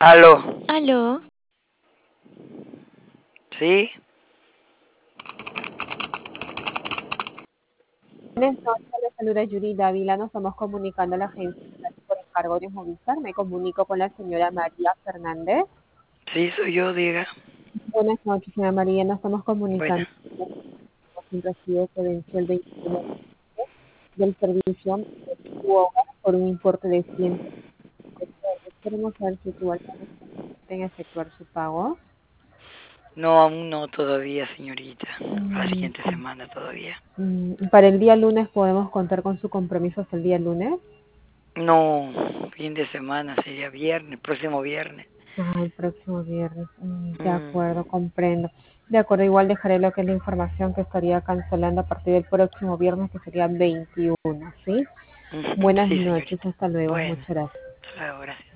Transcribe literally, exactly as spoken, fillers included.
Aló. Aló. ¿Sí? Buenas noches, le saluda Yuri Dávila. Nos estamos comunicando a la agencia por encargo de Movistar. Me comunico con la señora María Fernández. Sí, soy yo, diga. Buenas noches, señora María. Nos estamos Bueno, comunicando con un recibo que venció el veintiuno del servicio de su hogar por un importe de cien. Queremos saber si igualmente pueden efectuar su pago. no, aún no todavía, señorita. La Mm, siguiente semana todavía. mm, Para el día lunes podemos contar con su compromiso hasta el día lunes. No, fin de semana sería viernes, próximo viernes. Ah, el próximo viernes. Mm, de Mm, acuerdo, comprendo. De acuerdo, igual dejaré lo que es la información que estaría cancelando a partir del próximo viernes, que sería veintiuno, ¿sí? ujú, Buenas sí, noches, señorita. hasta luego. Bueno, Muchas gracias. hasta luego, gracias.